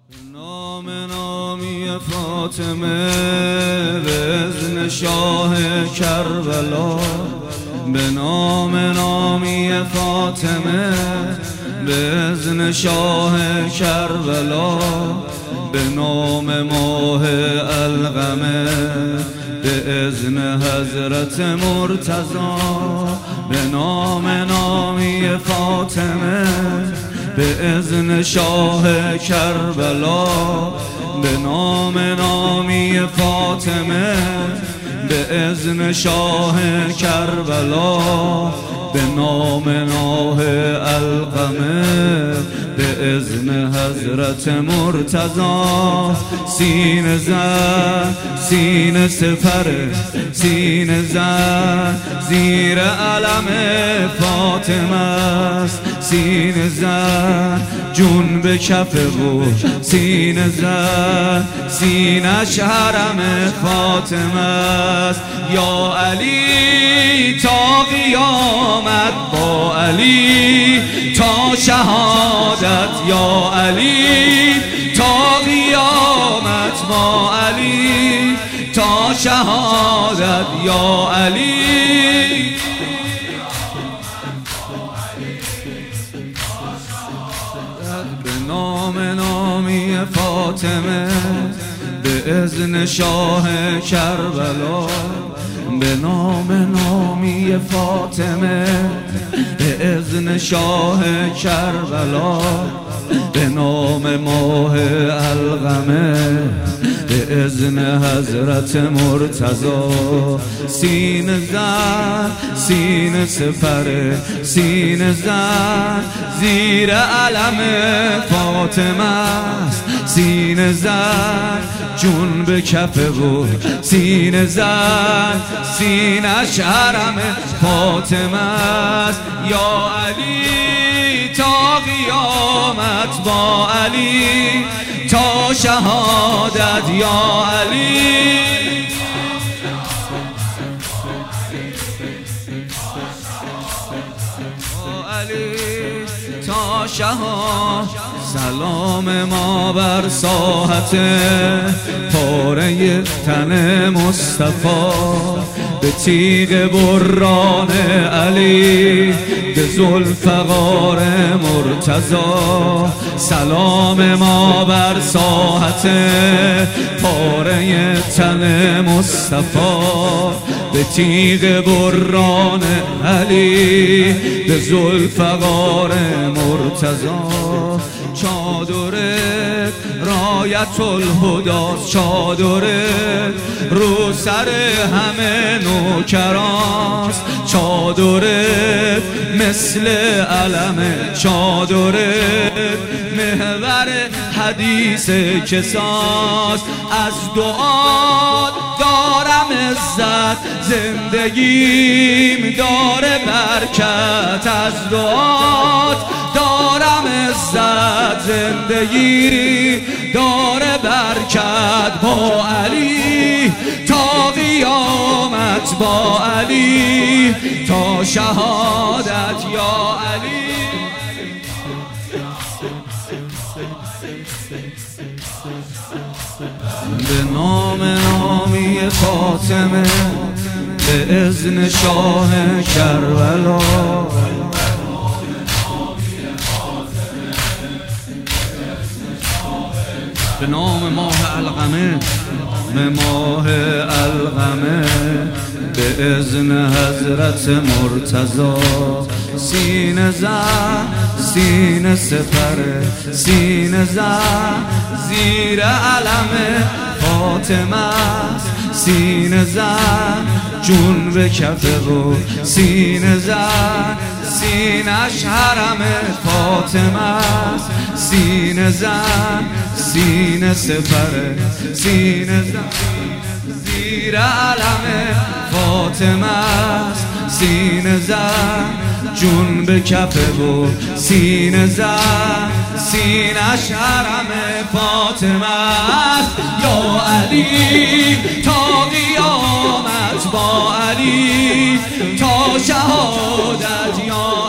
نام نامی فاطمه به اذن شاه کربلا، به نام نامی فاطمه به اذن شاه کربلا، به نام ماه القمه به اذن حضرت مرتضی، به نام نامی فاطمه به اذن شاه کربلا، به نام نامی فاطمه به اذن شاه کربلا، به نام ماه القمه به اذن حضرت مرتضی. سینه زن سینه سپره سینه زن زیر علم فاطمه است، سینه زن جون به کف بود، سینه زن سینش حرم فاطمه است. یا علی تا قیامت با علی تا شهادت، یا علی تا قیامت با علی تا شهادت، یا علی به نام نامی فاطمه به اذن شاه کربلا، به نام نامی فاطمه به اذن شاه کربلا، به نام ماه القمه به اذن حضرت مرتضی. سینه زن سینه سپره سینه زن زیر علم فاطمه است، سینه زن جون به کف بود، سینه زن سینش حرم فاطمه است. یا علی تا قیامت با علی تا شهادت، یا علی تا شهادت. سلام ما بر ساحت پاره تن مصطفی، به تیغ بران علی به ذوالفقار مرتضی. سلام ما بر ساحت پاره تن مصطفی، به تیغ بران علی به ذوالفقار مرتضی. چادرت رایت الهداست، چادرت رو سر همه نوکراست، چادرت مثل علم، چادرت محور حدیث کساست. از دعا دارم عزت، زندگیم داره برکت، از دعا دارم عزت، زندگی داره برکت. با علی تا قیامت، با علی تا شهادت، یا علی به نام نامی فاطمه به اذن شاه کربلا، به نام ماه القمه به ماه القمه به اذن حضرت مرتضی. سینه زن سینه سپره سینه زن زیر علم فاطمه است، سینه زن جون به کف بود، سینه زن سینش حرم فاطمه است، سینه زن سینه سپره سینه زن زیر علم فاطمه است، سینه زن جون به کف بود، سینه زن سینش حرم فاطمه است. یا علی تا قیامت با علی تا شهادت، یا